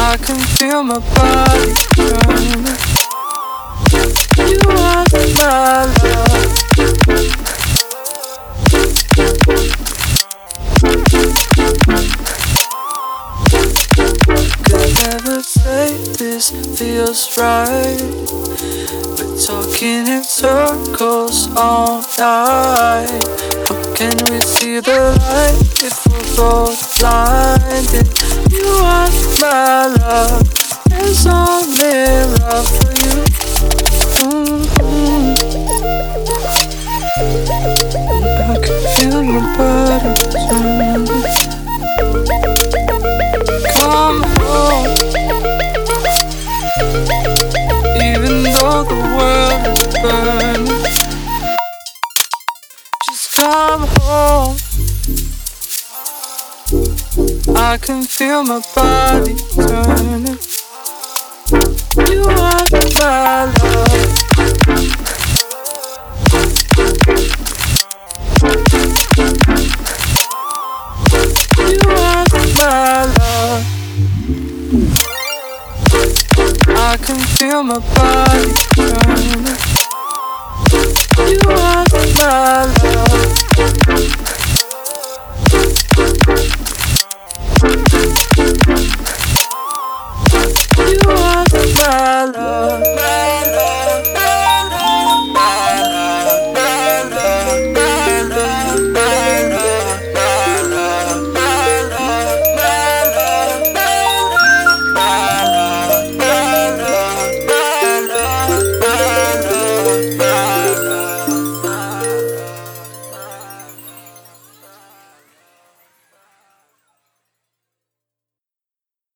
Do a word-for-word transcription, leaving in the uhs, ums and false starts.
I can feel my body turning. You are my love. Could never say this feels right. We're talking in circles all night. How can we see the light if we're both blinded? You are my love. There's only love for you. Mm-hmm. I can feel your body turning. Come home. Even though the world is burning, just come home. I can feel my body turning. You are my love. You are my love. I can feel my body turning. You are my love.